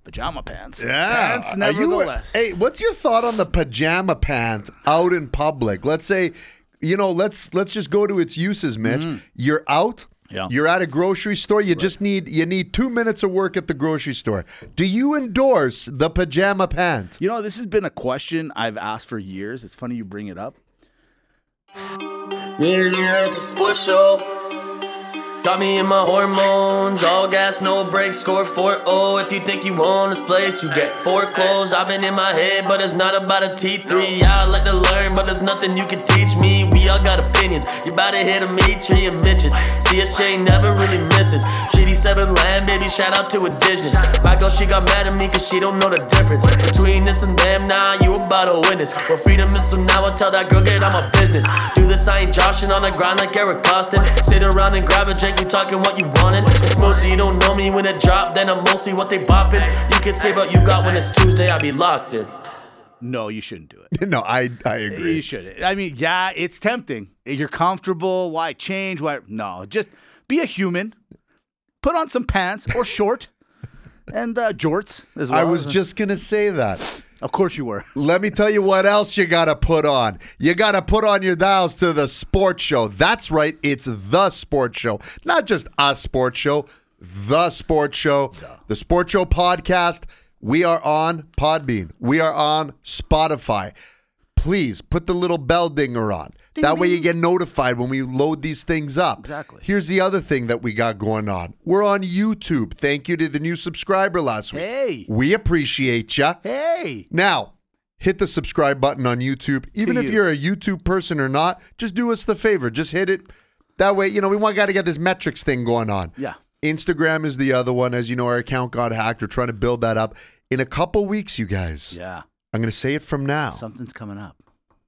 pajama pants. Yeah. Pants, nevertheless. Hey, what's your thought on the pajama pant out in public? Let's say, let's just go to its uses, Mitch. You're out. Yeah. You're at a grocery store. You just need 2 minutes of work at the grocery store. Do you endorse the pajama pant? This has been a question I've asked for years. It's funny you bring it up. Yeah, it's a sports show. Got me in my hormones, all gas, no brakes, score 4-0. If you think you own this place, you get foreclosed. I've been in my head, but it's not about a T3. Yeah, I like to learn, but there's nothing you can teach me. We all got opinions, you about to hit a Dimitri and Mitches. CSJ never really misses. Shitty 7 land, baby, shout out to Indigenous. My girl, she got mad at me cause she don't know the difference between this and them. Nah, you about to witness. Well, freedom is so now I tell that girl, get on my business. Do this, I ain't joshing on the grind like Eric Costin. Sit around and grab a drink, you talking what you wanted. It's mostly you don't know me when it drop, then I'm mostly what they bopping. You can say what you got when it's Tuesday, I be locked in. No, you shouldn't do it. No, I agree. You shouldn't. I mean, yeah, it's tempting. You're comfortable. Why change? Why? No, just be a human. Put on some pants or short and jorts as well. I was just going to say that. Of course you were. Let me tell you what else you got to put on. You got to put on your dials to the sports show. That's right. It's the sports show. Not just a sports show, the sports show. The sports show podcast. We are on Podbean. We are on Spotify. Please put the little bell dinger on. Ding, that way ding. you get notified when we load these things up. Exactly. Here's the other thing that we got going on. We're on YouTube. Thank you to the new subscriber last week. Hey. We appreciate you. Hey. Now, hit the subscribe button on YouTube. Even if you're a YouTube person or not, just do us the favor. Just hit it. That way, we got to get this metrics thing going on. Yeah. Instagram is the other one. As you know, our account got hacked. We're trying to build that up. In a couple weeks, you guys. Yeah. I'm going to say it from now. Something's coming up.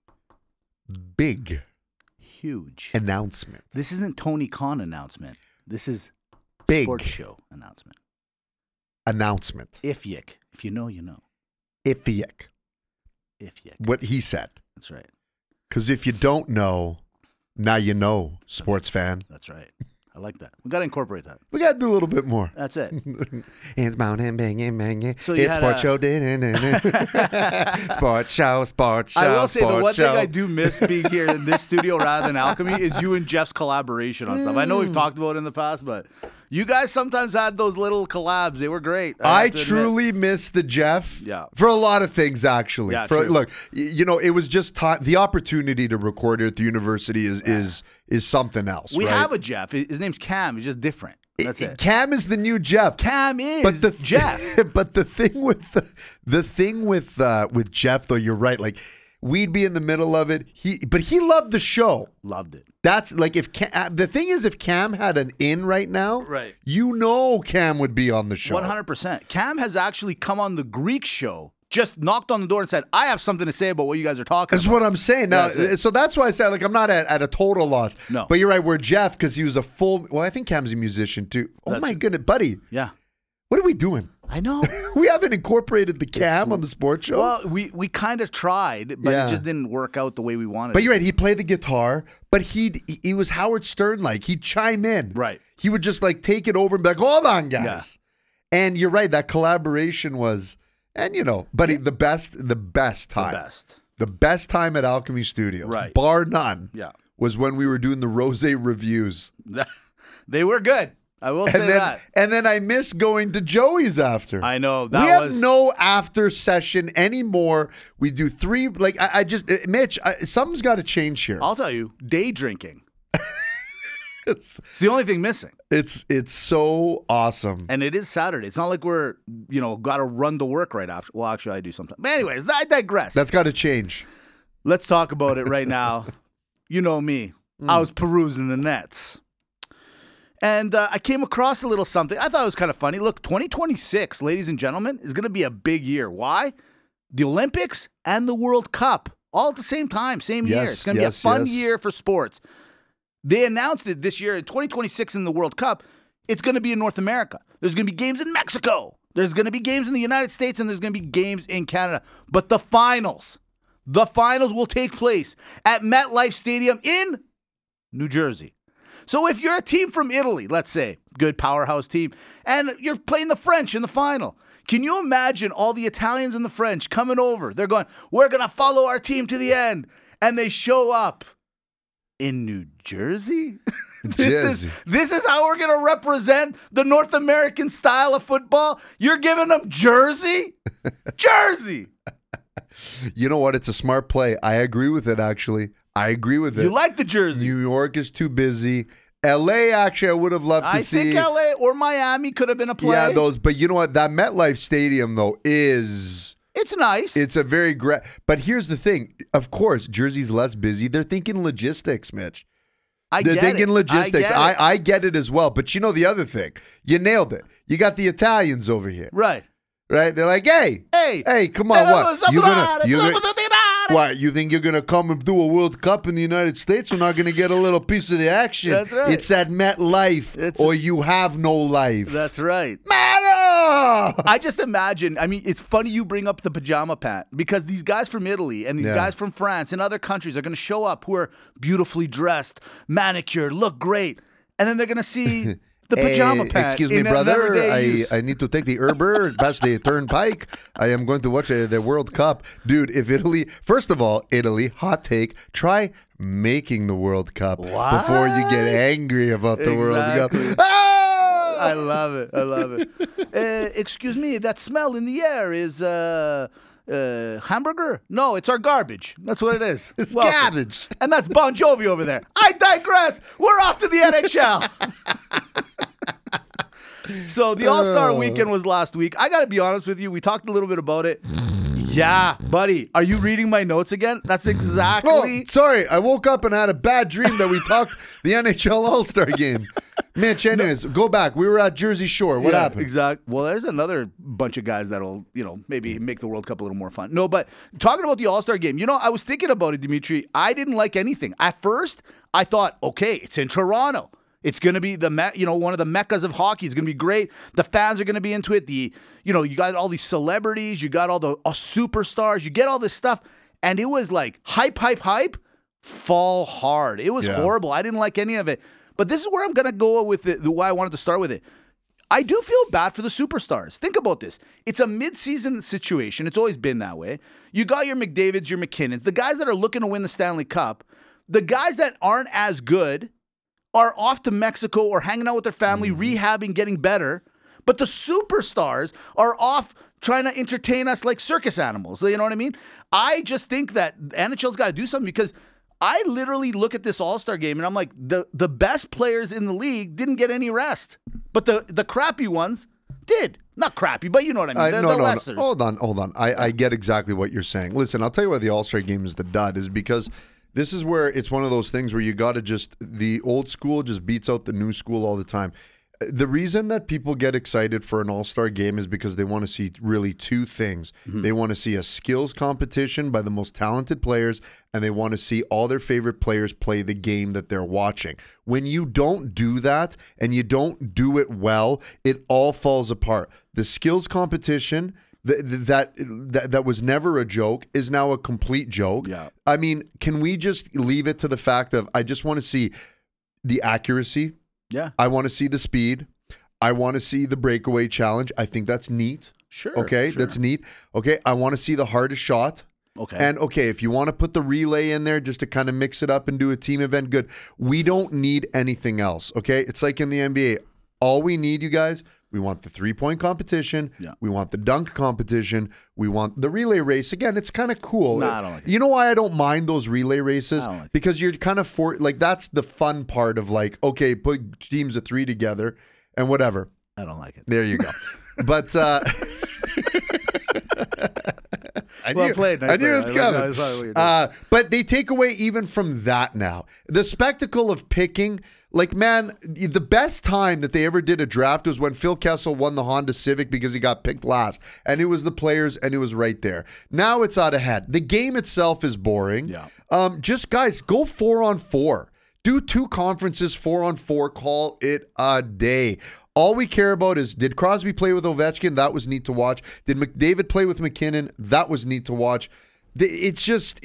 Big Huge. announcement. This isn't Tony Khan announcement. This is Big sports show announcement. announcement. If you know, you know. Ifiak. What he said. That's right. Because if you don't know, now you know, sports fan. That's right. I like that. We got to incorporate that. We got to do a little bit more. That's it. It's mountain banging, banging. So you it's had sports show. Sports show, sports show. I will say the one show. thing I do miss being here in this studio rather than Alchemy is you and Jeff's collaboration on stuff. I know we've talked about it in the past, but you guys sometimes had those little collabs. They were great. I truly miss the Jeff. Yeah. For a lot of things, actually. Yeah, true. true. Look, it was just the opportunity to record it at the university is something else. We right? have a Jeff. His name's Cam. He's just different. That's it. Cam is the new Jeff. Cam is But the Jeff. But the thing with Jeff, though, you're right. Like, we'd be in the middle of it. He loved the show. Loved it. That's like if the thing is, if Cam had an in right now, Right. Cam would be on the show. 100%. Cam has actually come on the Greek show, just knocked on the door and said, I have something to say about what you guys are talking That's about. what I'm saying. Now, That's it. so that's why I said, like, I'm not at a total loss. No. But you're right. We're Jeff because he was a full. Well, I think Cam's a musician too. Oh That's my it. goodness, buddy. Yeah. What are we doing? I know. We haven't incorporated the Cam on the sports show. Well, we kind of tried, but Yeah. it just didn't work out the way we wanted. But it you're to. right. He'd play the guitar, but he was Howard Stern like. He'd chime in. Right. He would just like take it over and be like, "Hold on, guys." Yeah. And you're right. That collaboration was, and buddy, the best time. The best time at Alchemy Studios, Right. bar none, Yeah. was when we were doing the Rosé reviews. They were good. I will say that. And then I miss going to Joey's after. I know. We have no after session anymore. We do 3. Like, I just, Mitch, something's got to change here. I'll tell you, day drinking. It's the only thing missing. It's so awesome. And it is Saturday. It's not like we're, got to run to work right after. Well, actually, I do sometimes. But anyways, I digress. That's got to change. Let's talk about it right now. You know me. I was perusing the nets. And I came across a little something. I thought it was kind of funny. Look, 2026, ladies and gentlemen, is going to be a big year. Why? The Olympics and the World Cup all at the same time, same year. Yes, It's going to be a yes, fun yes. year for sports. They announced it this year in 2026 in the World Cup. It's going to be in North America. There's going to be games in Mexico. There's going to be games in the United States, and there's going to be games in Canada. But the finals will take place at MetLife Stadium in New Jersey. So if you're a team from Italy, let's say, good powerhouse team, and you're playing the French in the final, can you imagine all the Italians and the French coming over? They're going, we're going to follow our team to the end. And they show up in New Jersey? This is how we're going to represent the North American style of football? You're giving them Jersey? Jersey! You know what? It's a smart play. I agree with it, actually. I agree with it. You like the Jersey? New York is too busy. L.A., actually, I would have loved to see. I think L.A. or Miami could have been a play. Yeah, those. But you know what? That MetLife Stadium, though, is... It's nice. It's a very great... But here's the thing. Of course, Jersey's less busy. They're thinking logistics, Mitch. They're thinking logistics. I get it as well. But you know the other thing. You nailed it. You got the Italians over here. Right. Right? They're like, hey, come on, what? You think you're gonna come and do a World Cup in the United States? We're not gonna get a little piece of the action. That's right. It's at MetLife, or you have no life. That's right. Matter. I just imagine. I mean, it's funny you bring up the pajama pant because these guys from Italy and these guys from France and other countries are gonna show up who are beautifully dressed, manicured, look great, and then they're gonna see. The pajama pant. Excuse me, brother. I need to take the Uber past the turnpike. I am going to watch the World Cup. Dude, if Italy, first of all, Italy, hot take, try making the World Cup before you get angry about the World Cup. Ah! I love it. I love it. Excuse me, that smell in the air is hamburger? No, it's our garbage. That's what it is. It's garbage. And that's Bon Jovi over there. I digress. We're off to the NHL. So the All-Star weekend was last week. I got to be honest with you. We talked a little bit about it. Yeah, buddy. Are you reading my notes again? That's exactly. Oh, sorry. I woke up and had a bad dream that we talked the NHL All-Star game. Mitch, anyways, go back. We were at Jersey Shore. What happened? Exactly. Well, there's another bunch of guys that'll, maybe make the World Cup a little more fun. No, but talking about the All-Star game, I was thinking about it, Dimitri. I didn't like anything. At first, I thought, okay, it's in Toronto. It's going to be one of the meccas of hockey. It's going to be great. The fans are going to be into it. You got all these celebrities. You got all the superstars. You get all this stuff. And it was like hype, fall hard. It was horrible. I didn't like any of it. But this is where I'm going to go with it, why I wanted to start with it. I do feel bad for the superstars. Think about this. It's a mid-season situation. It's always been that way. You got your McDavids, your McKinnons, the guys that are looking to win the Stanley Cup. The guys that aren't as good are off to Mexico or hanging out with their family, rehabbing, getting better. But the superstars are off trying to entertain us like circus animals. You know what I mean? I just think that NHL's got to do something because I literally look at this All-Star game and I'm like, the best players in the league didn't get any rest. But the crappy ones did. Not crappy, but you know what I mean. The lessers. No. Hold on. I get exactly what you're saying. Listen, I'll tell you why the All-Star game is the dud is because this is where it's one of those things where you got to the old school just beats out the new school all the time. The reason that people get excited for an All-Star game is because they want to see really two things. Mm-hmm. They want to see a skills competition by the most talented players, and they want to see all their favorite players play the game that they're watching. When you don't do that and you don't do it well, it all falls apart. The skills competition that was never a joke is now a complete joke. Yeah. I mean, can we just leave it to the fact of I just want to see the accuracy. Yeah. I want to see the speed. I want to see the breakaway challenge. I think that's neat. Sure. Okay, sure. That's neat. Okay, I want to see the hardest shot. Okay. And okay, if you want to put the relay in there just to kind of mix it up and do a team event, good. We don't need anything else. Okay, it's like in the NBA. All we need, you guys, we want the 3-point competition. Yeah. We want the dunk competition. We want the relay race. Again, it's kind of cool. Nah, I don't like it. You know why I don't mind those relay races? I don't like it. Because you're kind of that's the fun part of like, okay, put teams of 3 together and whatever. I don't like it. There you go. But I knew it was coming. But they take away even from that now. The spectacle of picking, like, man, the best time that they ever did a draft was when Phil Kessel won the Honda Civic because he got picked last. And it was the players, and it was right there. Now it's out of hand. The game itself is boring. Yeah. Just, guys, go 4-on-4. Do 2 conferences, 4-on-4. Call it a day. All we care about is, did Crosby play with Ovechkin? That was neat to watch. Did McDavid play with McKinnon? That was neat to watch. It's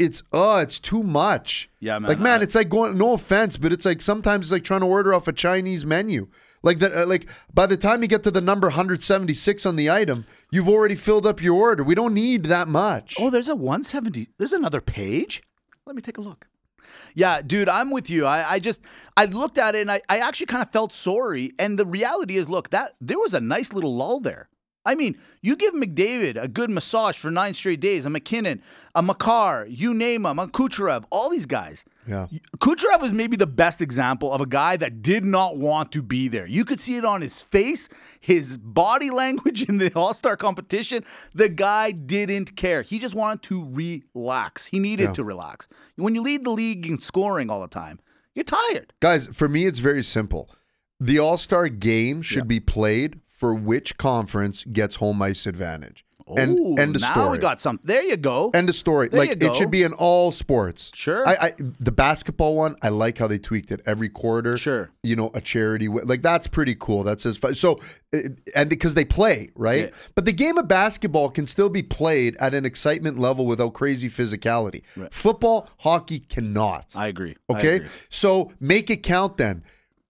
too much. Yeah, man. Like, man, it's like going. No offense, but it's like sometimes it's like trying to order off a Chinese menu. Like that. Like by the time you get to the number 176 on the item, you've already filled up your order. We don't need that much. Oh, there's a 170. There's another page. Let me take a look. Yeah, dude, I'm with you. I looked at it and I actually kind of felt sorry. And the reality is, look, that there was a nice little lull there. I mean, you give McDavid a good massage for 9 straight days, a McKinnon, a Makar, you name them, a Kucherov, all these guys. Yeah. Kucherov was maybe the best example of a guy that did not want to be there. You could see it on his face, his body language in the All-Star competition. The guy didn't care. He just wanted to relax. He needed to relax. When you lead the league in scoring all the time, you're tired. Guys, for me, it's very simple. The All-Star game should be played for which conference gets home ice advantage. Oh, end of now story. we got something. There you go. End of story. There like you go. it should be in all sports. Sure. The basketball one, I like how they tweaked it every quarter. Sure. You know, a charity, like that's pretty cool. That's as fun. So, and because they play, right? Yeah. But the game of basketball can still be played at an excitement level without crazy physicality. Right. Football, hockey cannot. I agree. Okay. So make it count then.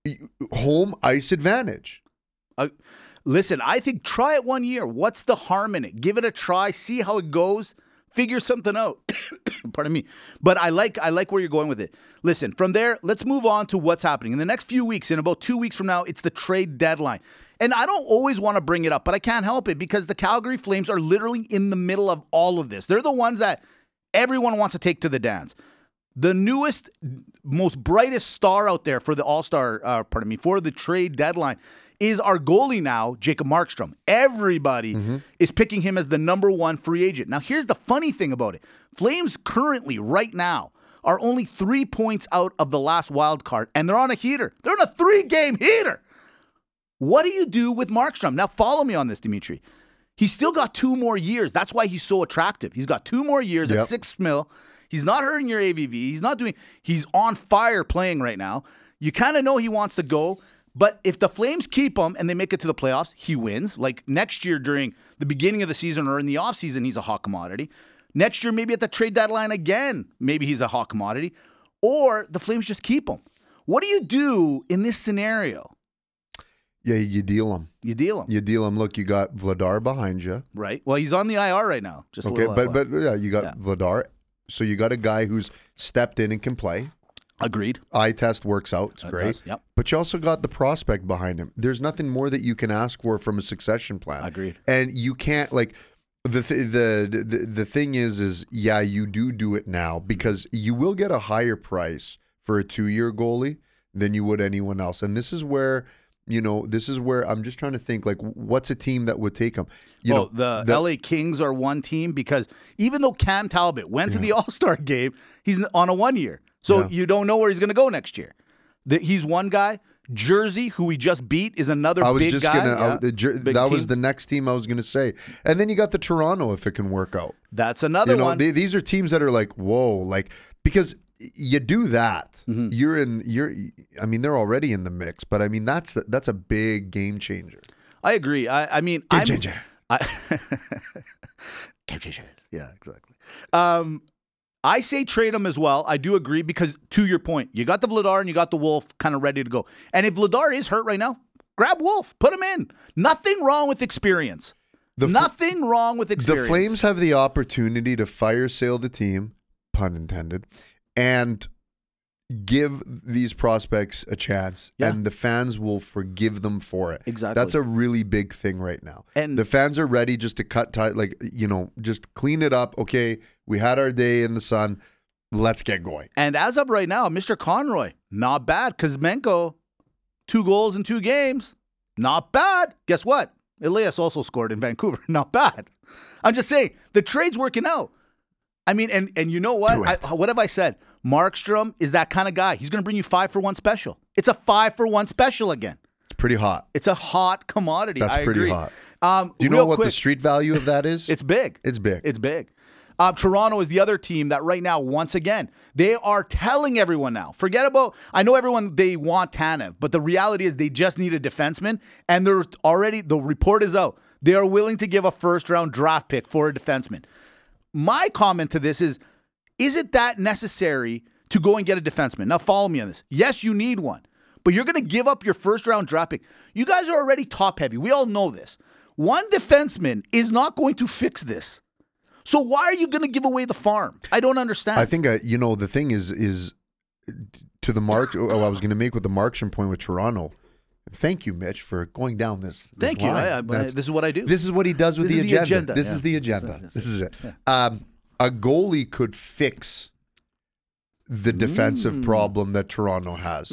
Home ice advantage. Listen, I think try it 1 year. What's the harm in it? Give it a try. See how it goes. Figure something out. Pardon me. But I like where you're going with it. Listen, from there, let's move on to what's happening. In the next few weeks, in about 2 weeks from now, it's the trade deadline. And I don't always want to bring it up, but I can't help it because the Calgary Flames are literally in the middle of all of this. They're the ones that everyone wants to take to the dance. The newest, most brightest star out there for the All-Star, for the trade deadline is our goalie now, Jacob Markstrom. Everybody is picking him as the number 1 free agent. Now, here's the funny thing about it. Flames currently, right now, are only 3 points out of the last wild card, and they're on a heater. They're on a 3-game heater. What do you do with Markstrom? Now, follow me on this, Dimitri. He's still got 2 more years. That's why he's so attractive. He's got 2 more years at $6 million. He's not hurting your AVV. He's on fire playing right now. You kind of know he wants to go. But if the Flames keep him and they make it to the playoffs, he wins. Like next year during the beginning of the season or in the offseason, he's a hot commodity. Next year, maybe at the trade deadline again, maybe he's a hot commodity. Or the Flames just keep him. What do you do in this scenario? Yeah, you deal him. You deal him. You deal him. Look, you got Vladar behind you. Right. Well, he's on the IR right now. Just okay, a little but yeah, you got Vladar. So you got a guy who's stepped in and can play. Agreed. Eye test works out. It's great. Yep. But you also got the prospect behind him. There's nothing more that you can ask for from a succession plan. Agreed. And you can't like the thing is yeah, you do it now because you will get a higher price for a 2-year goalie than you would anyone else. And this is where I'm just trying to think like what's a team that would take him. The LA Kings are one team because even though Cam Talbot went to the All-Star game, he's on a 1 year. So you don't know where he's going to go next year. He's one guy. Jersey, who we just beat, is another big guy. That was the next team I was going to say. And then you got the Toronto if it can work out. That's another one. These are teams that are like, whoa, like because you do that. Mm-hmm. They're already in the mix, but I mean that's a big game changer. I agree. Game changer. Game changer. Yeah, exactly. I say trade him as well. I do agree because to your point, you got the Vladar and you got the Wolf kind of ready to go. And if Vladar is hurt right now, grab Wolf, put him in. Nothing wrong with experience. Nothing wrong with experience. The Flames have the opportunity to fire sale the team, pun intended, and give these prospects a chance, and the fans will forgive them for it. Exactly. That's a really big thing right now. And the fans are ready just to cut tie, just clean it up. Okay, we had our day in the sun. Let's get going. And as of right now, Mr. Conroy, not bad. Kuzmenko, 2 goals in 2 games. Not bad. Guess what? Elias also scored in Vancouver. Not bad. I'm just saying, the trade's working out. I mean, and you know what? What have I said? Markstrom is that kind of guy. He's going to bring you 5-for-1 special. It's a 5-for-1 special again. It's pretty hot. It's a hot commodity. That's pretty hot. Do you know what the street value of that is? It's big. It's big. It's big. Toronto is the other team that right now, once again, they are telling everyone now. Forget about, I know everyone, they want Tanev, but the reality is they just need a defenseman, and they're already, the report is out. They are willing to give a first-round draft pick for a defenseman. my comment to this is it that necessary to go and get a defenseman? Now, follow me on this. Yes, you need one, but you're going to give up your first-round draft pick. You guys are already top-heavy. We all know this. One defenseman is not going to fix this. So why are you going to give away the farm? I don't understand. I think, the thing is to the mark, I was going to make with the Markstrom point with Toronto. Thank you, Mitch, for going down this Thank line. you. This is what I do. This is what he does with This the is the agenda. agenda, This yeah. is the agenda. This is it. Yeah. A goalie could fix the defensive problem that Toronto has.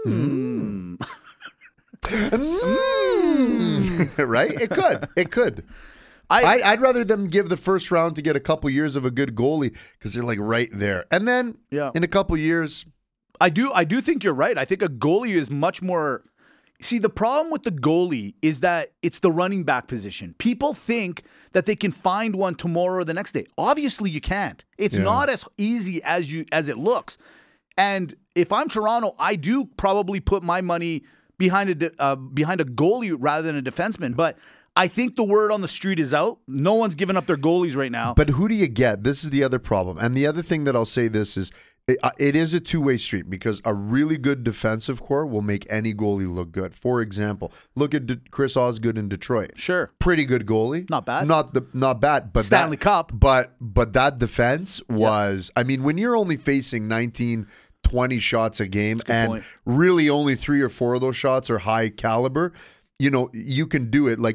Right? It could. I'd rather them give the first round to get a couple years of a good goalie because they're like right there. And then in a couple years. I do think you're right. I think a goalie is much more. See, the problem with the goalie is that it's the running back position. People think that they can find one tomorrow or the next day. Obviously, you can't. It's not as easy as it looks. And if I'm Toronto, I do probably put my money behind a goalie rather than a defenseman. But I think the word on the street is out. No one's giving up their goalies right now. But who do you get? This is the other problem. And the other thing that I'll say this is, it is a two-way street because a really good defensive core will make any goalie look good. For example, look at Chris Osgood in Detroit. Sure. Pretty good goalie. Not bad. Not bad. But Stanley Cup. But that defense was, I mean, when you're only facing 19, 20 shots a game and point. really only 3 or 4 of those shots are high caliber, you can do it.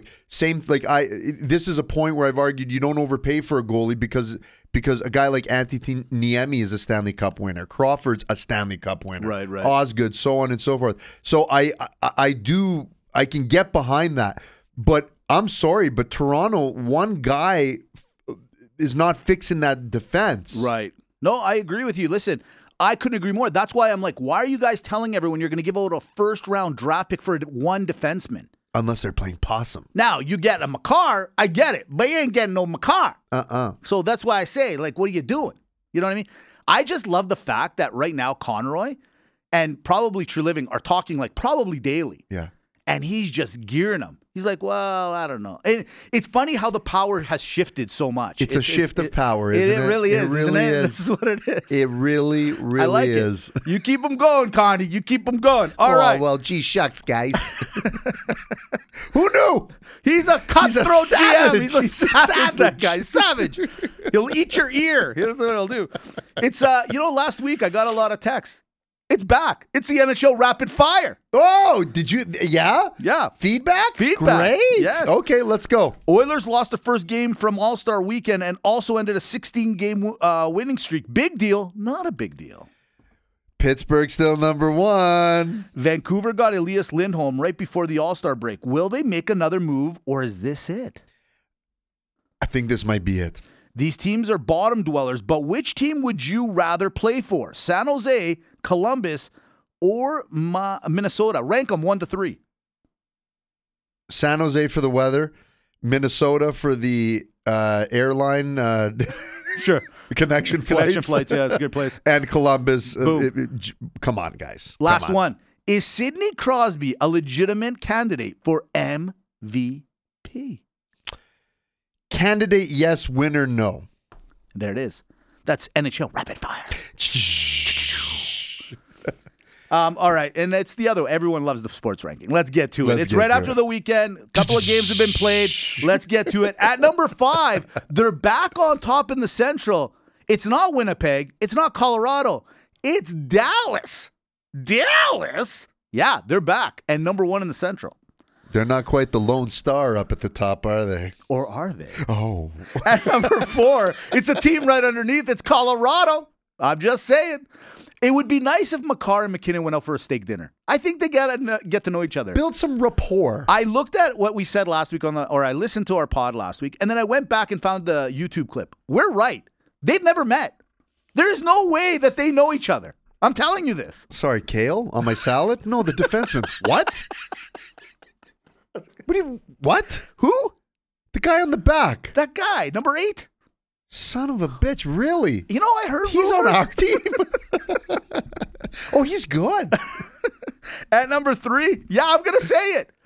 This is a point where I've argued you don't overpay for a goalie because a guy like Antti Niemi is a Stanley Cup winner. Crawford's a Stanley Cup winner. Right. Osgood, so on and so forth. So I can get behind that. But I'm sorry, but Toronto, one guy is not fixing that defense. Right. No, I agree with you. Listen, I couldn't agree more. That's why I'm like, why are you guys telling everyone you're going to give out a first-round draft pick for one defenseman? Unless they're playing possum. Now, you get a Makar, I get it, but you ain't getting no Makar. So that's why I say, like, what are you doing? You know what I mean? I just love the fact that right now Conroy and probably Treliving are talking like probably daily. Yeah. And he's just gearing them. He's like, well, I don't know. And it's funny how the power has shifted so much. It's a shift of power, isn't it? It really is, It really isn't it? is. This is what it is. It really, really I like is. it. You keep them going, Connie. You keep them going. All right. Well, gee shucks, guys. Who knew? He's a cutthroat savage. GM. He's a savage, that guy. Savage. He'll eat your ear. That's what he'll do. It's, last week I got a lot of texts. It's back. It's the NHL Rapid Fire. Oh, did you? Yeah? Yeah. Feedback? Feedback. Great. Yes. Okay, let's go. Oilers lost the first game from All-Star Weekend and also ended a 16-game winning streak. Big deal. Not a big deal. Pittsburgh still number 1. Vancouver got Elias Lindholm right before the All-Star break. Will they make another move, or is this it? I think this might be it. These teams are bottom dwellers, but which team would you rather play for? San Jose, Columbus, or Minnesota? Rank them 1 to 3. San Jose for the weather, Minnesota for the airline Sure. connection Connection flights, yeah, it's a good place. And Columbus. Boom. Come on, guys. Last Come on. one. Is Sidney Crosby a legitimate candidate for MVP? Candidate, yes. Winner, no. There it is. That's NHL Rapid Fire. All right, and it's the other. Everyone loves the sports ranking. Let's get to it. Let's It's get right to after it. the weekend. A couple of games have been played. Let's get to it. At number 5, they're back on top in the Central. It's not Winnipeg. It's not Colorado. It's Dallas. Dallas? Yeah, they're back. And number 1 in the Central. They're not quite the lone star up at the top, are they? Or are they? Oh. At number 4, it's a team right underneath. It's Colorado. I'm just saying. It would be nice if Makar and McKinnon went out for a steak dinner. I think they get to know each other. Build some rapport. I looked at what we said last week I listened to our pod last week, and then I went back and found the YouTube clip. We're right. They've never met. There's no way that they know each other. I'm telling you this. Sorry, kale on my salad? No, the defenseman. What? What? Who? The guy on the back. That guy, number 8. Son of a bitch, really? You know, I heard He's rumors. on our team. Oh, he's good. At number 3, yeah, I'm going to say it.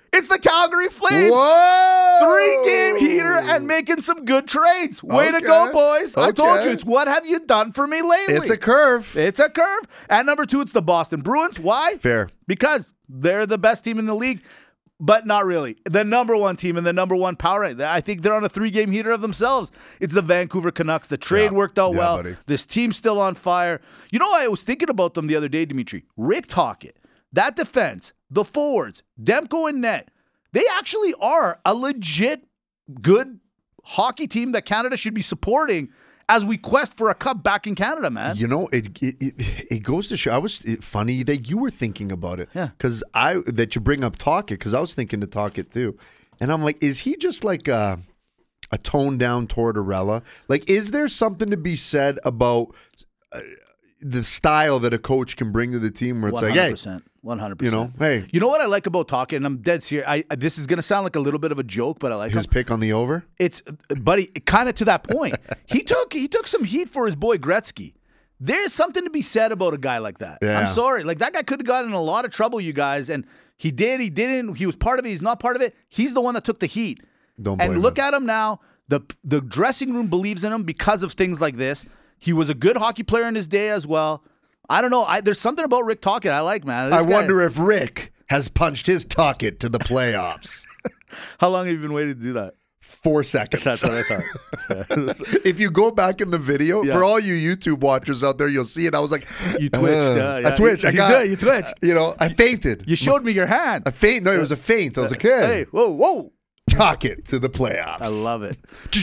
It's the Calgary Flames. Whoa! 3-game heater and making some good trades. Way to Okay. go, boys. I told Okay. you, it's what have you done for me lately? It's a curve. It's a curve. At number 2, it's the Boston Bruins. Why? Fair. Because they're the best team in the league, but not really. The number 1 team and the number 1 power rank. I think they're on a 3-game heater of themselves. It's the Vancouver Canucks. The trade Yeah. worked out Yeah, well. buddy. This team's still on fire. You know, I was thinking about them the other day, Dimitri. Rick Tocchet, that defense, the forwards, Demko and net, they actually are a legit good hockey team that Canada should be supporting as we quest for a cup back in Canada, man. You know, it goes to show. Funny that you were thinking about it. Yeah. Because that you bring up Tocchet, because I was thinking to Tocchet too, and I'm like, is he just like a toned down Tortorella? Like, is there something to be said about the style that a coach can bring to the team, where it's like, hey, 100%. you know, hey, You know what I like about Tocchet, and I'm dead serious. This is gonna sound like a little bit of a joke, but I like his him. pick on the over. It's, buddy, kind of to that point. He took some heat for his boy Gretzky. There's something to be said about a guy like that. Yeah. I'm sorry, like that guy could have gotten in a lot of trouble, you guys, and he did. He didn't. He was part of it. He's not part of it. He's the one that took the heat. Don't blame And look him. at him now. The dressing room believes in him because of things like this. He was a good hockey player in his day as well. I don't know. There's something about Rick Tocchet I like, man. This I guy- wonder if Rick has punched his Tocchet to the playoffs. How long have you been waiting to do that? 4 seconds. That's what I thought. If you go back in the video, Yeah. for all you YouTube watchers out there, you'll see it. I was like, You twitched. I twitched. You twitched. You know, I fainted. You showed me your hand. A feint. No, it was a feint. I was like, Hey, hey, whoa. Tocchet to the playoffs. I love it.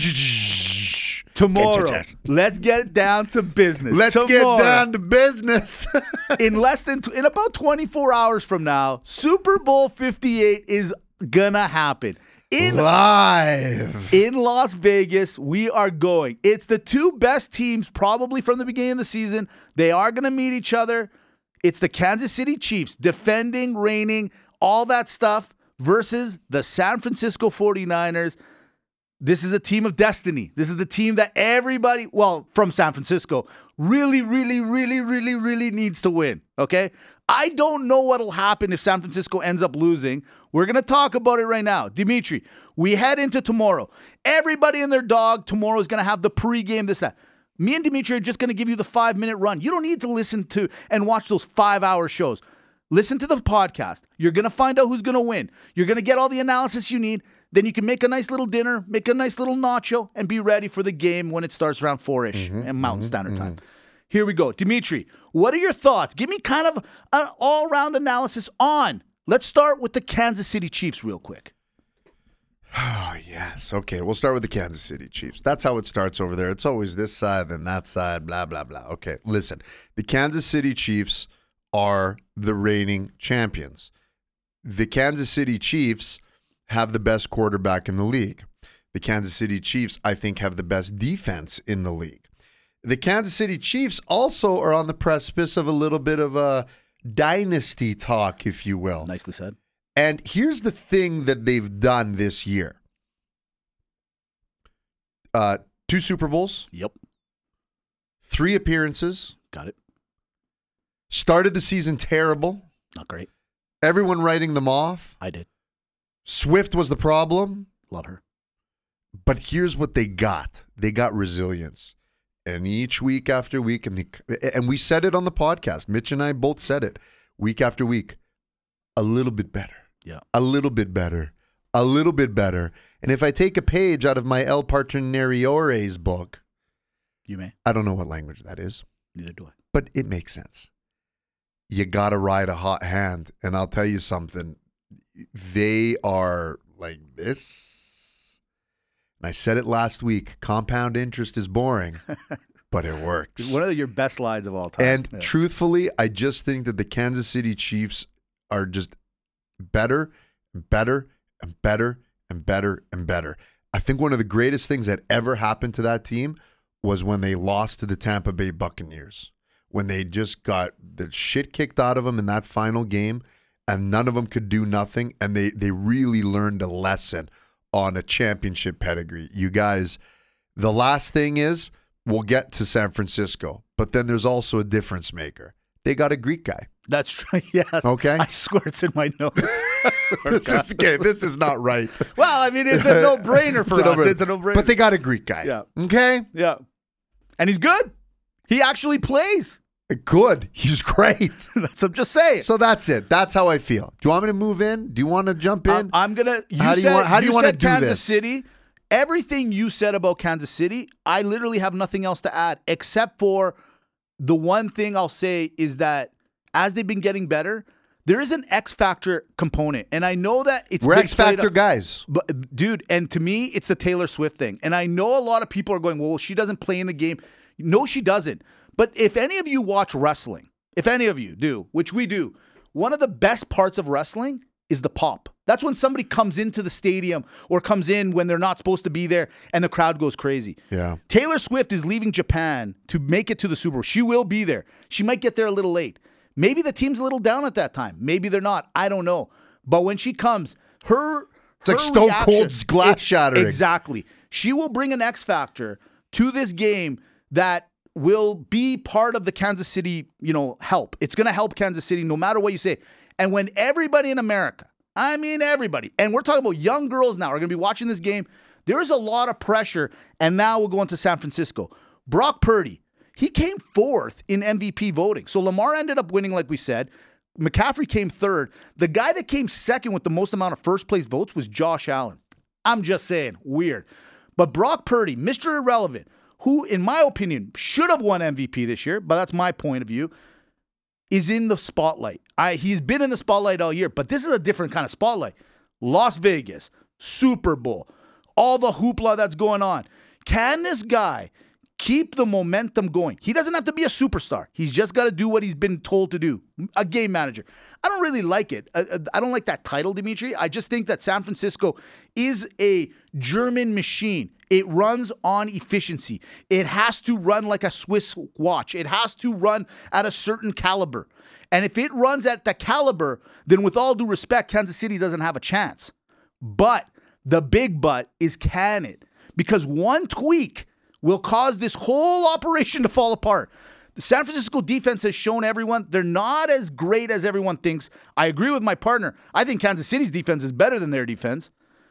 Tomorrow, let's get down to business. Let's Tomorrow, get down to business. in about 24 hours from now, Super Bowl 58 is gonna happen. Live. In Las Vegas, we are going. It's the 2 best teams probably from the beginning of the season. They are going to meet each other. It's the Kansas City Chiefs defending, reigning, all that stuff versus the San Francisco 49ers. This is a team of destiny. This is the team that everybody, well, from San Francisco, really, really, really, really, really needs to win, okay? I don't know what'll happen if San Francisco ends up losing. We're going to talk about it right now. Dimitri, we head into tomorrow. Everybody and their dog tomorrow is going to have the pregame, this, that. Me and Dimitri are just going to give you the 5-minute run. You don't need to listen to and watch those 5-hour shows. Listen to the podcast. You're going to find out who's going to win. You're going to get all the analysis you need. Then you can make a nice little dinner, make a nice little nacho, and be ready for the game when it starts around 4-ish and Mountain Standard Time. Here we go. Dimitri, what are your thoughts? Give me kind of an all-round analysis on. Let's start with the Kansas City Chiefs real quick. Oh, yes. Okay, we'll start with the Kansas City Chiefs. That's how it starts over there. It's always this side, then that side, blah, blah, blah. Okay, listen. The Kansas City Chiefs are the reigning champions. The Kansas City Chiefs have the best quarterback in the league. The Kansas City Chiefs, I think, have the best defense in the league. The Kansas City Chiefs also are on the precipice of a little bit of a dynasty talk, if you will. Nicely said. And here's the thing that they've done this year. 2 Super Bowls, Yep. 3 appearances, Got it. started the season terrible, Not great. everyone writing them off. I did. Swift was the problem, Love her. but here's what they got. They got resilience. And each week after week, and we said it on the podcast, Mitch and I both said it, week after week, a little bit better. Yeah. A little bit better. A little bit better. And if I take a page out of my El Partneriores book, You may. I don't know what language that is, Neither do I. but it makes sense. You got to ride a hot hand. And I'll tell you something. They are like this. And I said it last week. Compound interest is boring, but it works. One of your best lines of all time. And Yeah. truthfully, I just think that the Kansas City Chiefs are just better and better and better and better and better. I think one of the greatest things that ever happened to that team was when they lost to the Tampa Bay Buccaneers, when they just got the shit kicked out of them in that final game, and none of them could do nothing, and they really learned a lesson on a championship pedigree. You guys, the last thing is, we'll get to San Francisco, but then there's also a difference maker. They got a Greek guy. That's true. Yes. Okay. I swear it's in my notes. I This is not right. Well, I mean, it's a no-brainer for us. It's a no-brainer. But they got a Greek guy. Yeah. Okay? Yeah. And he's good. He actually plays. Good. He's great. That's what I'm just saying. So that's it. That's how I feel. Do you want me to move in? Do you want to jump in? I'm gonna. How do you want to do Kansas this? City. Everything you said about Kansas City, I literally have nothing else to add except for the one thing I'll say is that as they've been getting better, there is an X Factor component, and I know that it's We're big X Factor guys. But dude, and to me, it's the Taylor Swift thing. And I know a lot of people are going, "Well, she doesn't play in the game." No, she doesn't. But if any of you watch wrestling, if any of you do, which we do, one of the best parts of wrestling is the pop. That's when somebody comes into the stadium or comes in when they're not supposed to be there and the crowd goes crazy. Yeah. Taylor Swift is leaving Japan to make it to the Super Bowl. She will be there. She might get there a little late. Maybe the team's a little down at that time. Maybe they're not. I don't know. But when she comes, It's like Stone Cold's glass shattering. Exactly. She will bring an X Factor to this game that will be part of the Kansas City, help. It's going to help Kansas City no matter what you say. And when everybody in America, I mean everybody, and we're talking about young girls now are going to be watching this game, there's a lot of pressure, and now we're going to San Francisco. Brock Purdy, he came fourth in MVP voting. So Lamar ended up winning, like we said. McCaffrey came third. The guy that came second with the most amount of first-place votes was Josh Allen. I'm just saying, weird. But Brock Purdy, Mr. Irrelevant, who, in my opinion, should have won MVP this year, but that's my point of view, is in the spotlight. He's been in the spotlight all year, but this is a different kind of spotlight. Las Vegas, Super Bowl, all the hoopla that's going on. Can this guy keep the momentum going? He doesn't have to be a superstar. He's just got to do what he's been told to do. A game manager. I don't really like it. I don't like that title, Dimitri. I just think that San Francisco is a German machine. It runs on efficiency. It has to run like a Swiss watch. It has to run at a certain caliber. And if it runs at the caliber, then with all due respect, Kansas City doesn't have a chance. But the big but is, can it? Because one tweak will cause this whole operation to fall apart. The San Francisco defense has shown everyone they're not as great as everyone thinks. I agree with my partner. I think Kansas City's defense is better than their defense.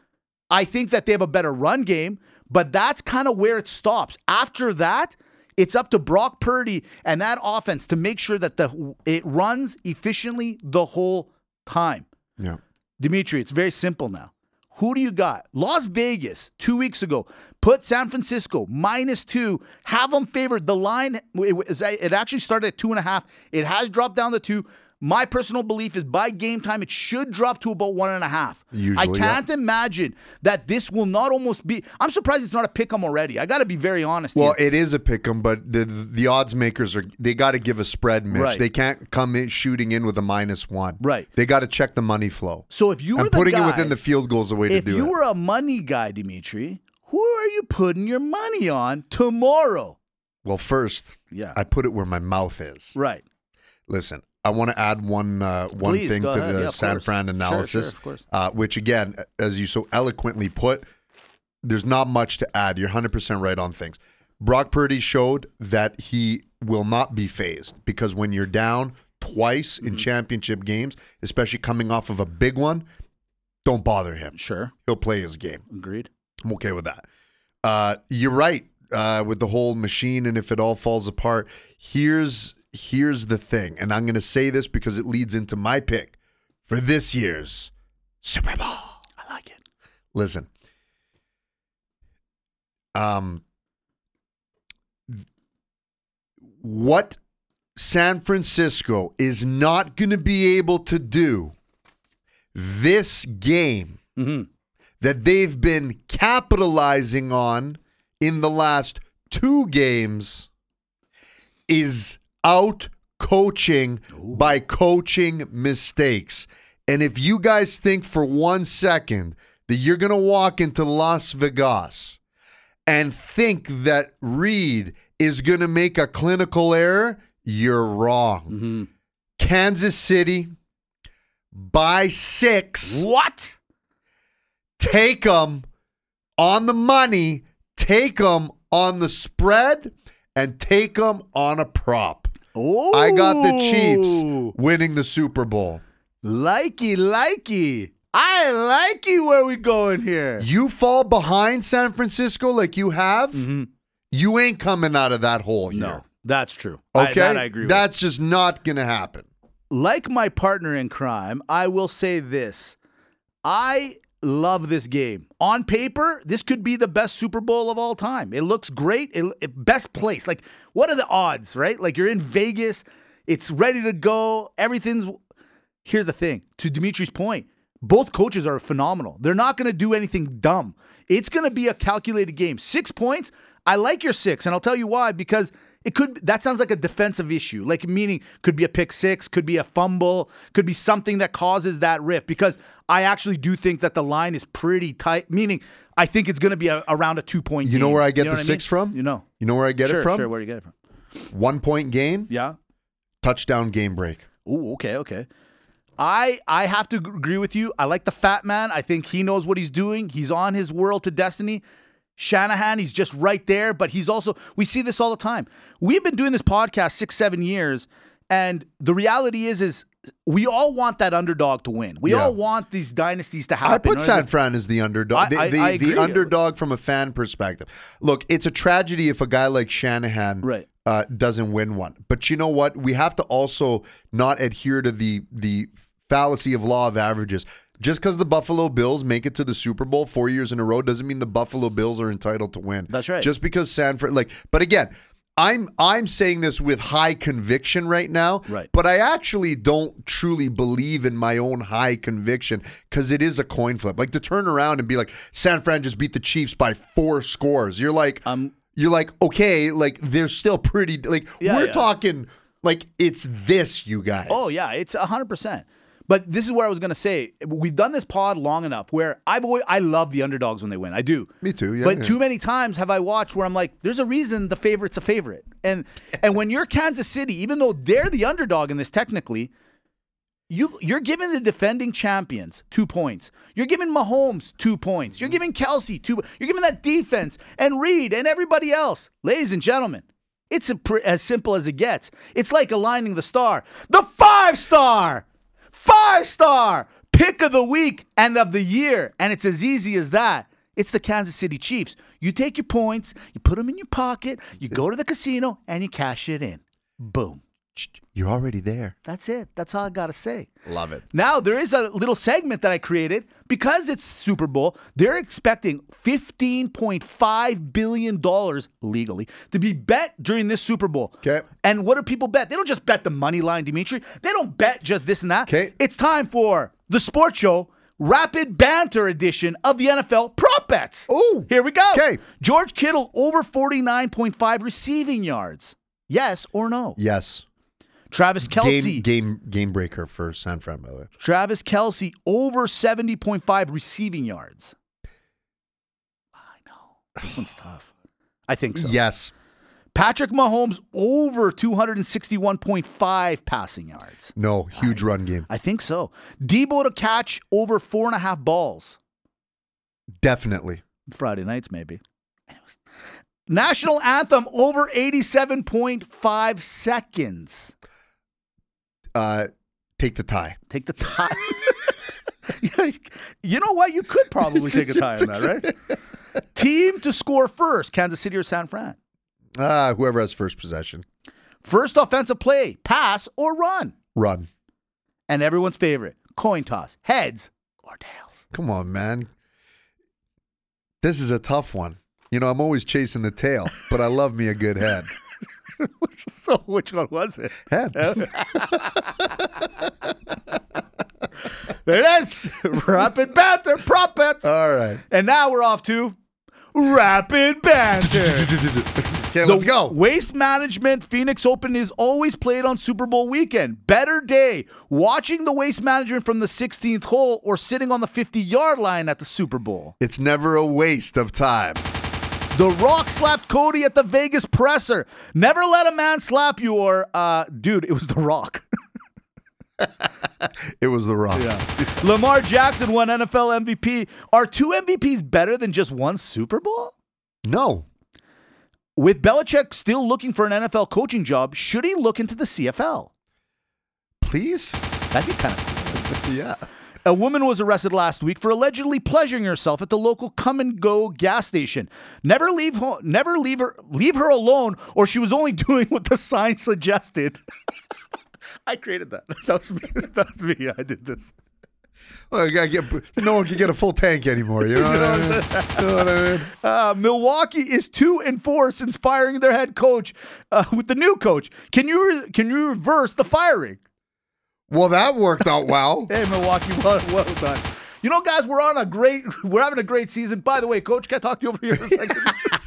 I think that they have a better run game, but that's kind of where it stops. After that, it's up to Brock Purdy and that offense to make sure that it runs efficiently the whole time. Yeah. Dimitri, it's very simple now. Who do you got? Las Vegas, 2 weeks ago, put San Francisco -2, have them favored. The line, it actually started at 2.5. It has dropped down to 2. My personal belief is by game time, it should drop to about 1.5. Usually, I can't imagine that this will not almost be. I'm surprised it's not a pick 'em already. I got to be very honest. Well, here. it is a pick 'em, but the odds makers they got to give a spread, Mitch. Right. They can't come in shooting in with a -1. Right. They got to check the money flow. So if you were and the putting guy, it within the field goal is the way to do it. If you were a money guy, Dimitri, who are you putting your money on tomorrow? Well, first, Yeah. I put it where my mouth is. Right. Listen, I want to add one Please, thing go to ahead. the Yeah, of San course. Fran analysis, Sure, of course. which again, as you so eloquently put, there's not much to add. You're 100% right on things. Brock Purdy showed that he will not be phased because when you're down twice in championship games, especially coming off of a big one, don't bother him. Sure. He'll play his game. Agreed. I'm okay with that. You're right with the whole machine, and if it all falls apart, here's the thing, and I'm going to say this because it leads into my pick for this year's Super Bowl. I like it. Listen, what San Francisco is not going to be able to do this game that they've been capitalizing on in the last 2 games is out coaching by coaching mistakes. And if you guys think for 1 second that you're going to walk into Las Vegas and think that Reed is going to make a clinical error, you're wrong. Kansas City by 6. What? Take them on the money, take them on the spread, and take them on a prop. Oh, I got the Chiefs winning the Super Bowl. Likey. I like you where we going here. You fall behind San Francisco like you have, you ain't coming out of that hole here. No, that's true. Okay? That I agree with. That's just not going to happen. Like my partner in crime, I will say this. I love this game. On paper, this could be the best Super Bowl of all time. It looks great. Best place. Like, what are the odds, right? Like, you're in Vegas. It's ready to go. Everything's... Here's the thing. To Dimitri's point, both coaches are phenomenal. They're not going to do anything dumb. It's going to be a calculated game. 6 points, I like your 6, and I'll tell you why, because that sounds like a defensive issue, like meaning could be a pick 6, could be a fumble, could be something that causes that rift, because I actually do think that the line is pretty tight, meaning I think it's going to be around a 2-point game. You know where I get know the what 6 from? You know. You know where I get it from? Sure, where do you get it from? 1 point game, Yeah. touchdown game break. Ooh, okay. I have to agree with you. I like the fat man. I think he knows what he's doing. He's on his world to destiny. Shanahan, he's just right there, but he's also, we see this all the time. We've been doing this podcast 6-7 years, and the reality is we all want that underdog to win. We all want these dynasties to happen. I put San Fran as the underdog. I agree. The underdog from a fan perspective. Look, it's a tragedy if a guy like Shanahan doesn't win one. But you know what? We have to also not adhere to the fallacy of law of averages. Just because the Buffalo Bills make it to the Super Bowl 4 years in a row doesn't mean the Buffalo Bills are entitled to win. That's right. Just because San Fran, but again, I'm saying this with high conviction right now. Right. But I actually don't truly believe in my own high conviction because it is a coin flip. Like to turn around and be like, San Fran just beat the Chiefs by 4 scores. You're like, okay, like they're still pretty. Like we're talking like it's this, you guys. Oh yeah, it's 100%. But this is where I was going to say, we've done this pod long enough where I love the underdogs when they win. I do. Me too, yeah. But too many times have I watched where I'm like, there's a reason the favorite's a favorite. And when you're Kansas City, even though they're the underdog in this technically, you're giving the defending champions 2 points. You're giving Mahomes 2 points. You're giving Kelsey 2. You're giving that defense and Reed and everybody else. Ladies and gentlemen, it's as simple as it gets. It's like aligning the star. The 5-star pick of the week and of the year. And it's as easy as that. It's the Kansas City Chiefs. You take your points, you put them in your pocket, you go to the casino, and you cash it in. Boom. You're already there. That's it. That's all I got to say. Love it. Now, there is a little segment that I created. Because it's Super Bowl, they're expecting $15.5 billion legally to be bet during this Super Bowl. Okay. And what do people bet? They don't just bet the money line, Dimitri. They don't bet just this and that. Okay. It's time for the Sports Show Rapid Banter edition of the NFL Prop Bets. Ooh. Here we go. Okay. George Kittle over 49.5 receiving yards. Yes or no? Yes. Travis Kelce. Game breaker for San Fran, by the way. Travis Kelce over 70.5 receiving yards. I know. This one's tough. I think so. Yes. Patrick Mahomes over 261.5 passing yards. No, huge run game. I think so. Debo to catch over 4.5 balls. Definitely. Friday nights, maybe. Anyways. National anthem over 87.5 seconds. Take the tie. Take the tie. You know what? You could probably take a tie on that, right? Team to score first, Kansas City or San Fran? Whoever has first possession. First offensive play, pass or run? Run. And everyone's favorite, coin toss, heads or tails? Come on, man. This is a tough one. You know, I'm always chasing the tail, but I love me a good head. So which one was it? Head. There it is. Rapid Banter, Prop Bets. All right. And now we're off to Rapid Banter. Okay, let's go. Waste Management Phoenix Open is always played on Super Bowl weekend. Better day, watching the Waste Management from the 16th hole or sitting on the 50-yard line at the Super Bowl. It's never a waste of time. The Rock slapped Cody at the Vegas presser. Never let a man slap you or, dude, it was The Rock. It was The Rock. Yeah. Lamar Jackson won NFL MVP. Are 2 MVPs better than just 1 Super Bowl? No. With Belichick still looking for an NFL coaching job, should he look into the CFL? Please? That'd be kind of cool. Yeah. A woman was arrested last week for allegedly pleasuring herself at the local Come and Go gas station. Never leave her alone, or she was only doing what the sign suggested. I created that. That was me. I did this. Well, no one can get a full tank anymore. You know what I mean? You know what I mean? Milwaukee is 2-4 since firing their head coach with the new coach. Can you reverse the firing? Well, that worked out well. Hey, Milwaukee, well done. You know, guys, we're having a great season. By the way, Coach, can I talk to you over here for a second?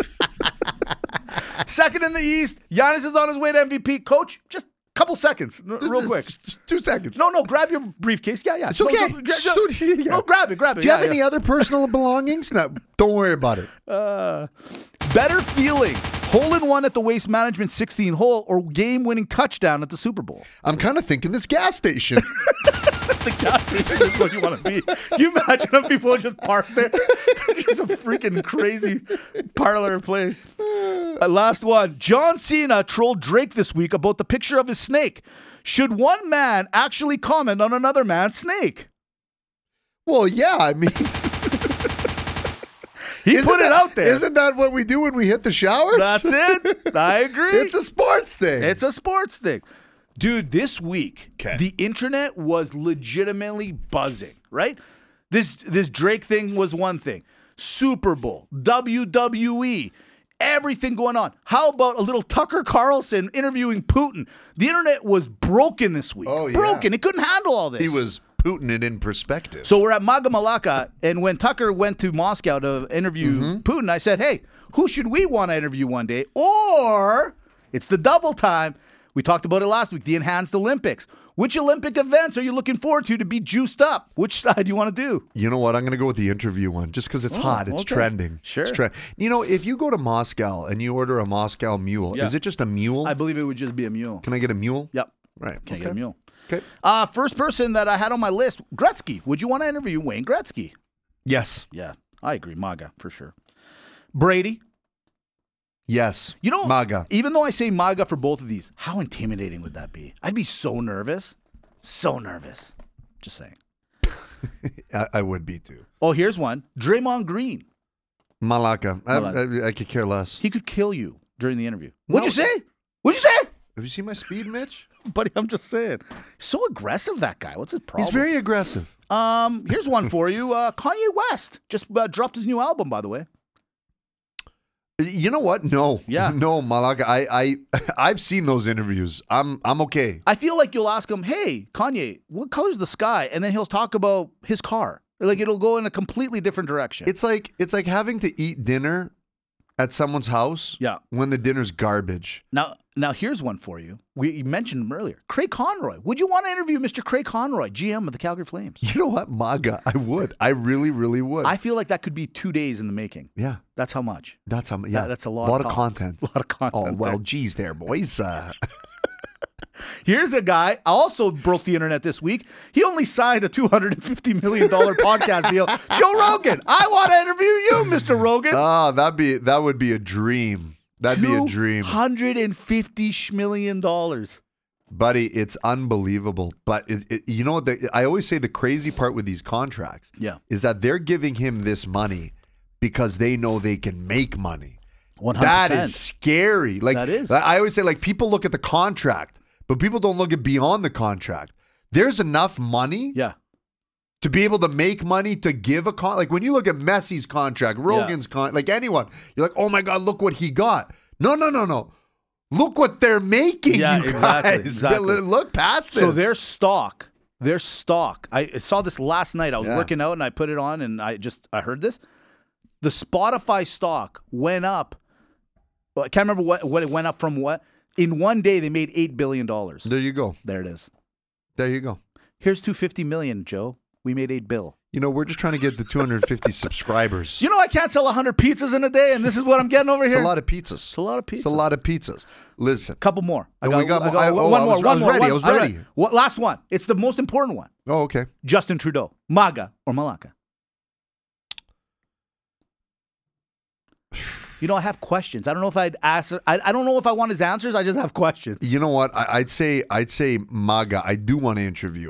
Second in the East, Giannis is on his way to MVP. Coach, just couple seconds, real quick. 2 seconds. No, grab your briefcase. Yeah. It's okay. No, grab it. Do you have any other personal belongings? No, don't worry about it. Better feeling. Hole-in-one at the Waste Management 16 hole or game-winning touchdown at the Super Bowl? I'm kind of thinking this gas station. The gas station is what you want to be. Can you imagine if people just park there? Just a freaking crazy parlor play. Last one. John Cena trolled Drake this week about the picture of his snake. Should one man actually comment on another man's snake? Well, yeah, I mean... He put it out there. Isn't that what we do when we hit the showers? That's it. I agree. It's a sports thing. It's a sports thing. Dude, this week, the internet was legitimately buzzing, right? This Drake thing was one thing. Super Bowl, WWE, everything going on. How about a little Tucker Carlson interviewing Putin? The internet was broken this week. Oh, yeah. Broken. It couldn't handle all this. He was Putin it in perspective. So we're at Maga Malaka, and when Tucker went to Moscow to interview Putin, I said, hey, who should we want to interview one day? Or it's the double time. We talked about it last week, the Enhanced Olympics. Which Olympic events are you looking forward to be juiced up? Which side do you want to do? You know what? I'm going to go with the interview one just because it's hot. It's trending. Sure. It's you know, if you go to Moscow and you order a Moscow mule, is it just a mule? I believe it would just be a mule. Can I get a mule? Yep. Right. Can I get a mule? Okay. First person that I had on my list, Gretzky. Would you want to interview Wayne Gretzky? Yes. Yeah, I agree. MAGA, for sure. Brady. Yes. You know, MAGA. Even though I say MAGA for both of these, how intimidating would that be? I'd be so nervous. So nervous. Just saying. I would be too. Oh, here's one. Draymond Green. Malaka. I could care less. He could kill you during the interview. What'd you say? What'd you say? Have you seen my speed, Mitch? Buddy, I'm just saying. So aggressive, that guy. What's his problem? He's very aggressive. Here's one for you. Kanye West just dropped his new album, by the way. You know what? No. Yeah. No, Malaka. I've seen those interviews. I'm okay. I feel like you'll ask him, hey, Kanye, what color's the sky? And then he'll talk about his car. Like it'll go in a completely different direction. It's like having to eat dinner at someone's house when the dinner's garbage. Now here's one for you. We mentioned him earlier. Craig Conroy. Would you want to interview Mr. Craig Conroy, GM of the Calgary Flames? You know what, MAGA? I would. I really, really would. I feel like that could be 2 days in the making. Yeah. That's how much. That's how. Yeah. That's a lot of content. A lot of content. Oh well, geez, there, boys. Here's a guy also broke the internet this week. He only signed a $250 million podcast deal. Joe Rogan. I want to interview you, Mr. Rogan. That would be a dream. That'd be a dream. $150 million. Buddy, it's unbelievable. But you know what? I always say the crazy part with these contracts is that they're giving him this money because they know they can make money. 100%. That is scary. Like that is. I always say, like, people look at the contract, but people don't look at beyond the contract. There's enough money to be able to make money to give a like when you look at Messi's contract, Rogan's contract, like anyone, you're like, oh my God, look what he got. No. Look what they're making. Yeah, you guys. exactly. Look past this. So their stock. I saw this last night. I was working out and I put it on and I heard this. The Spotify stock went up. Well, I can't remember what it went up from what. In one day, they made $8 billion. There you go. There it is. There you go. Here's $250 million, Joe. We made $8 billion. You know, we're just trying to get the 250 subscribers. You know, I can't sell 100 pizzas in a day, and this is what I'm getting over here. It's a lot of pizzas. It's a lot of pizzas. It's a lot of pizzas. Listen. Couple more. I was ready. Last one. It's the most important one. Oh, okay. Justin Trudeau. MAGA or Malaka? You know, I have questions. I don't know if I'd ask. I don't know if I want his answers. I just have questions. You know what? I'd say MAGA. I do want to interview him.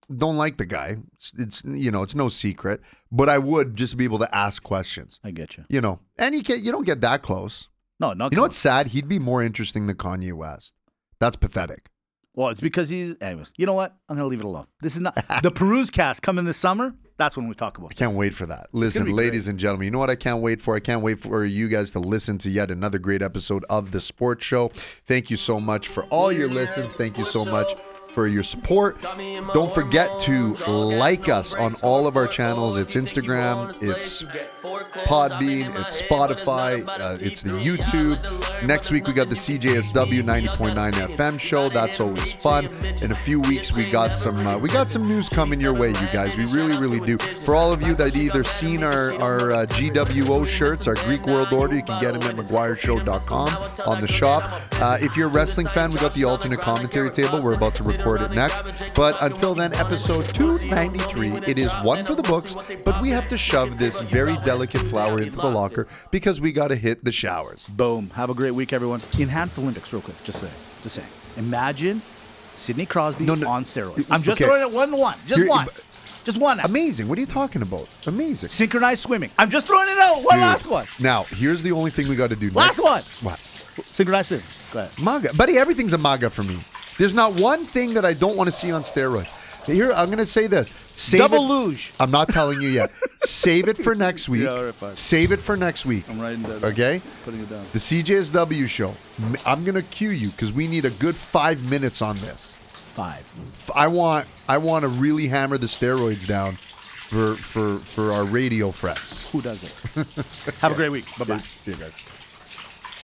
don't like the guy. It's it's no secret. But I would just be able to ask questions. I get you. And you don't get that close. No, not You know what's sad? He'd be more interesting than Kanye West. That's pathetic. Well, it's because he's. Anyways, you know what? I'm gonna leave it alone. This is not the Peruse cast coming this summer. That's when we talk about. I can't wait for that. Listen, ladies and gentlemen, you know what I can't wait for? I can't wait for you guys to listen to yet another great episode of The Sports Show. Thank you so much for all your listens. Thank you so much for your support. Don't forget to like us on all of our channels. It's Instagram, it's Podbean, it's Spotify, it's the YouTube. Next week we got the CJSW 90.9 FM show. That's always fun. In a few weeks we got some news coming your way, you guys. We really do. For all of you that either seen our GWO shirts, our Greek World Order, you can get them at McGuireShow.com on the shop. If you're a wrestling fan, we got the alternate commentary table. We're about to record it next. But until then, episode 293, it is one for the books, but we have to shove this very delicate flower into the locker because we got to hit the showers. Boom. Have a great week, everyone. Enhanced Olympics, real quick. Just say. Imagine Sidney Crosby on steroids. I'm just throwing it 1-1. Just one. Amazing. What are you talking about? Amazing. Synchronized swimming. I'm just throwing it out. Last one. Now, here's the only thing we got to do next. Last one. What? Synchronized swimming. Go ahead. MAGA. Buddy, everything's a MAGA for me. There's not one thing that I don't want to see on steroids. Here, I'm going to say this. Double luge. I'm not telling you yet. Save it for next week. Yeah, all right, fine. Save it for next week. I'm writing that. Okay? Putting it down. The CJSW show. I'm going to cue you because we need a good 5 minutes on this. 5. I want to really hammer the steroids down for our radio friends. Who doesn't? Have a great week. Bye-bye. See you guys.